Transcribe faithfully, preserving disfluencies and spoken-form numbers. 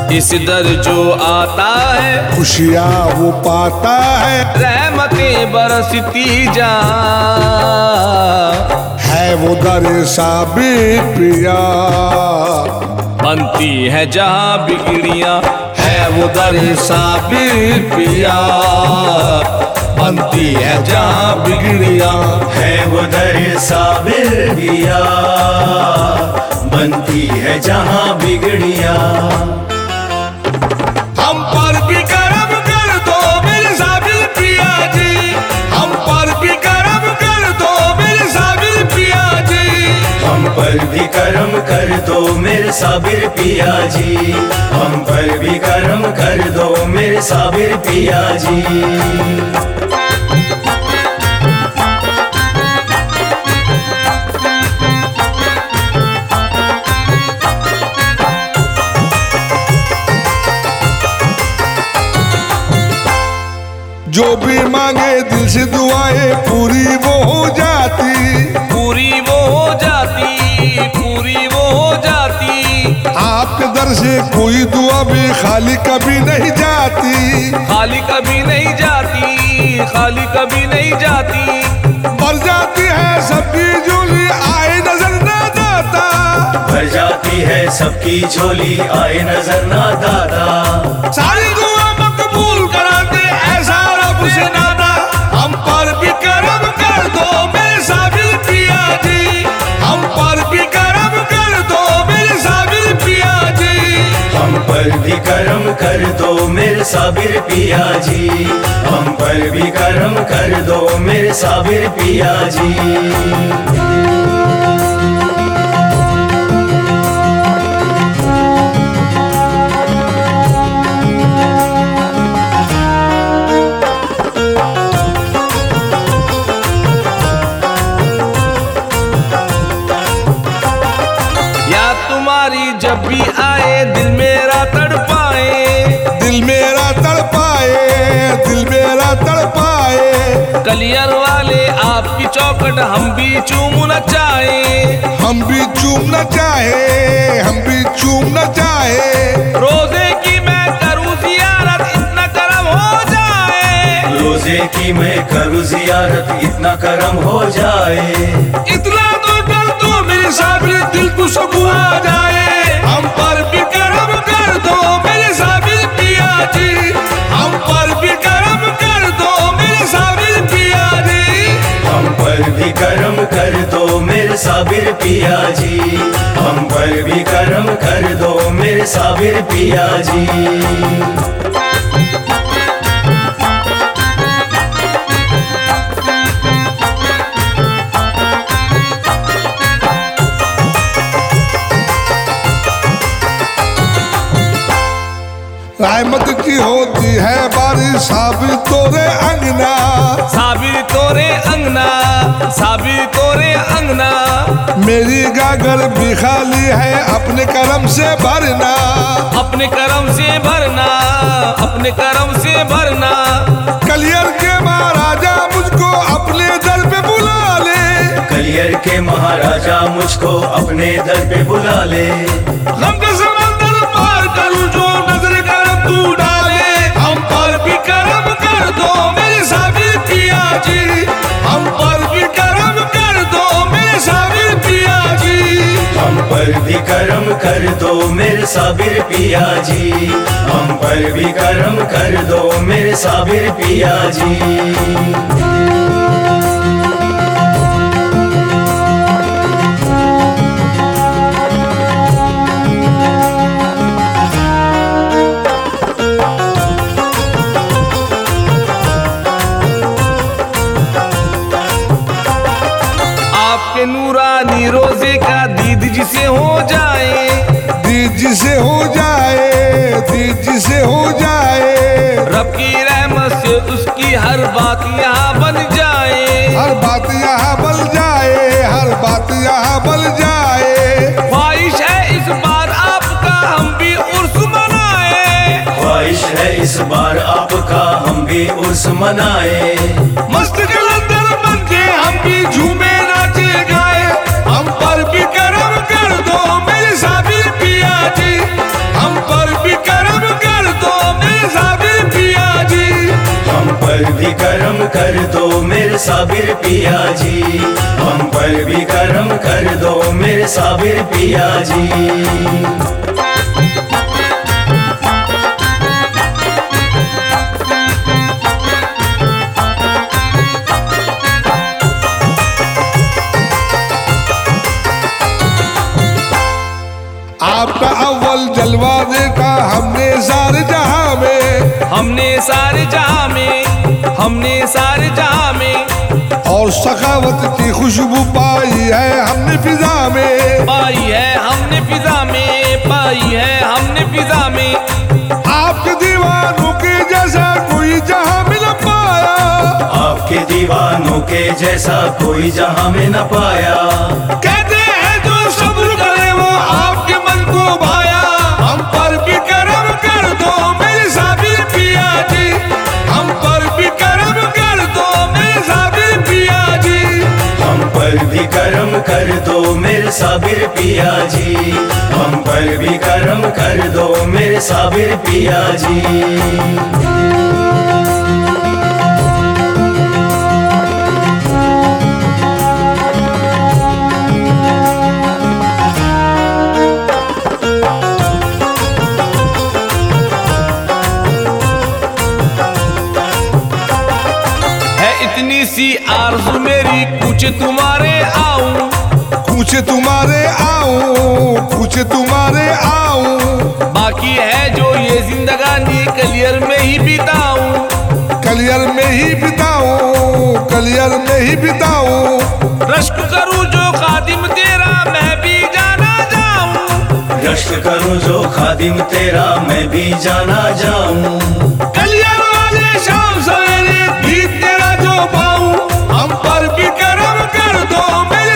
इस दर जो आता है खुशियाँ वो पाता है, रहमतें बरसती जा, है वो दर साबिर पिया। बनती है जहाँ बिगड़ियाँ, है वो दर साबिर पिया, बनती है जहाँ बिगड़िया। है वो दर साबिर पिया, बनती है जहाँ बिगड़िया। हम पर भी करम कर दो मेरे साबिर पिया जी, हम पर भी करम कर दो मेरे साबिर पिया जी। हम पर भी करम कर दो मेरे साबिर पिया जी, हम पर भी करम कर दो मेरे साबिर पिया जी। जो भी मांगे दिल से दुआएं पूरी वो हो जाती, पूरी वो हो जाती, पूरी वो हो जाती। आपके दर से कोई दुआ भी खाली कभी नहीं जाती, खाली कभी नहीं जाती, खाली कभी नहीं जाती। भर जाती है सबकी झोली आए नजर ना दाता, भर जाती है सबकी झोली आए नजर ना दाता। सारी दुआ मकबूल कराते ऐसा रब से नाता। हम पर भी करम कर दो मेरे साबिर पिया जी, हम पर भी करम कर दो मेरे साबिर पिया जी। हम पर भी करम कर दो मेरे साबिर पिया जी, हम पर भी करम कर दो मेरे साबिर पिया जी। जब भी आए दिल मेरा तड़पाए, दिल मेरा तड़पाए, दिल मेरा तड़पाए। कलियर वाले आपकी चौखट हम भी चूमना चाहे, हम भी चूमना चाहे, हम भी चूमना चाहे। रोजे की मैं करूँ जियारत इतना करम हो जाए, रोजे की मैं करूँ जियारत इतना करम हो जाए। इतना तो कर दो मेरे साबिर दिल को सुकून आ जाए। हम पर भी करम कर दो मेरे साबिर पिया जी, हम पर भी करम कर दो मेरे साबिर पिया जी। हम पर भी करम कर दो मेरे साबिर पिया जी, हम पर भी करम कर दो मेरे साबिर पिया जी। रहमत की होती है बारिश साबिर तोरे अंगना, साबिर तोरे अंगना, साबिर तोरे अंगना। मेरी गागर भी खाली है अपने करम से भरना, अपने करम से भरना, अपने करम से भरना। कलियर के महाराजा मुझको अपने दर पे बुला ले, कलियर के महाराजा मुझको अपने दर पे बुला ले। हम के समंदर पार करूं जो नजर करम तू डाले। हम पर भी करम कर दो मेरे साबिर पिया जी, हम पर भी करम कर दो मेरे साबिर पिया जी। हम पर भी करम कर दो मेरे साबिर पिया जी, हम पर भी करम कर दो मेरे साबिर पिया जी। नूरानी रोजे का दीद जिसे हो जाए, दीद जिसे हो जाए, दीद जिसे हो जाए। रब की रहमत से उसकी हर बात यहाँ बन जाए, हर बात यहाँ बन जाए, हर बात यहाँ बन जाए। ख्वाहिश है इस बार आपका हम भी उर्स मनाए, ख्वाहिश है इस बार आपका हम भी उर्स मनाए। मस्त कलंदर बन के हम भी झूमे नाचे गाए। हम पर भी करम कर दो मेरे साबिर पिया जी, हम पर भी करम साबिर पिया जी। हम पर भी करम कर दो मेरे साबिर पिया जी। आपका अव्वल जलवा देखा हमने सारे जहां में, हमने सारे जहां में, हमने सारे जहां में। और सखावत की खुशबू पाई है हमने फिजा में, पाई है हमने फिजा में, पाई है हमने फिजा में। आपके दीवानों के जैसा कोई जहां में न पाया, आपके दीवानों के जैसा कोई जहां में न पाया। कहते हैं जो सब्र करे वो आपके मन को भाया। हम पर भी करम कर दो मेरे साबिर पिया जी, हम पर भी करम कर दो मेरे साबिर पिया जी। हम पर भी करम कर दो मेरे साबिर पिया जी। हम पर भी करम कर दो मेरे साबिर पिया जी। इतनी सी आरज़ू मेरी कुछ तुम्हारे आऊं, कुछ तुम्हारे आऊं, कुछ तुम्हारे आऊं। बाकी है जो ये जिंदगानी कलियर में ही बिताऊं, कलियर में ही बिताऊं, कलियर में ही बिताऊं। रश्क करूं जो खादिम तेरा मैं भी जाना जाऊं, रश्क करूं जो खादिम तेरा मैं भी जाना जाऊं। कलियर वाले शाम सवेरे गीत तेरा जो पाऊं, हम पर भी करम कर दो मेरे